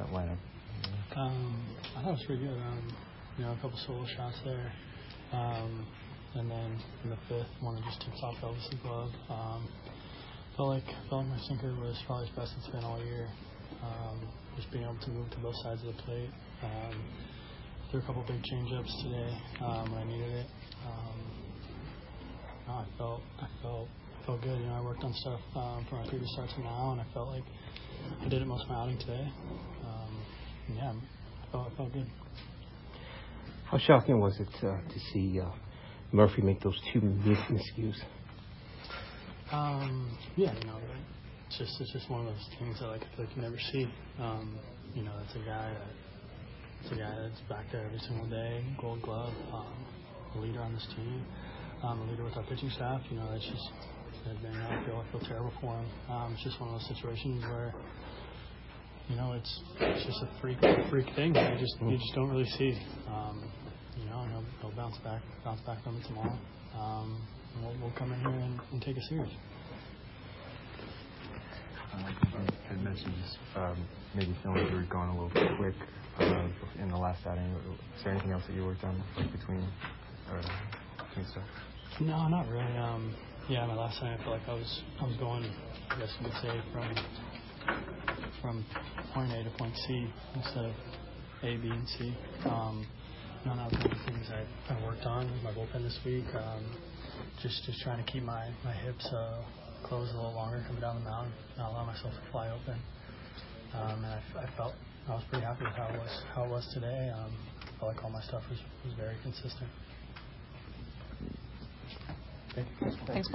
that lineup? I thought it was pretty good. A couple solo shots there. And then in the fifth, one that just tips off Elvis' glove. Felt like my sinker was probably his best it's been all year. Just being able to move to both sides of the plate. Threw a couple big change-ups today when I needed it. I felt good. I worked on stuff from my previous start to now, and I felt like I did it most of my outing today. I felt good. How shocking was it to see Murphy make those two miscues? It's just one of those things that I feel like you never see. It's a guy that's back there every single day, Gold Glove, a leader on this team, a leader with our pitching staff. That's just. I feel terrible for him. It's just one of those situations where, it's just a freak thing that you just don't really see. He'll bounce back from it tomorrow. We'll come in here and take it serious. You had mentioned maybe feeling you were going a little bit quick in the last outing. Is there anything else that you worked on between stuff? No, not really. My last time I felt like I was going, I guess you could say, from point A to point C instead of A, B, and C. None of the things I worked on with my bullpen this week. Just trying to keep my hips closed a little longer coming down the mound, not allow myself to fly open. And I felt I was pretty happy with how it was today. I felt like all my stuff was very consistent. Thanks.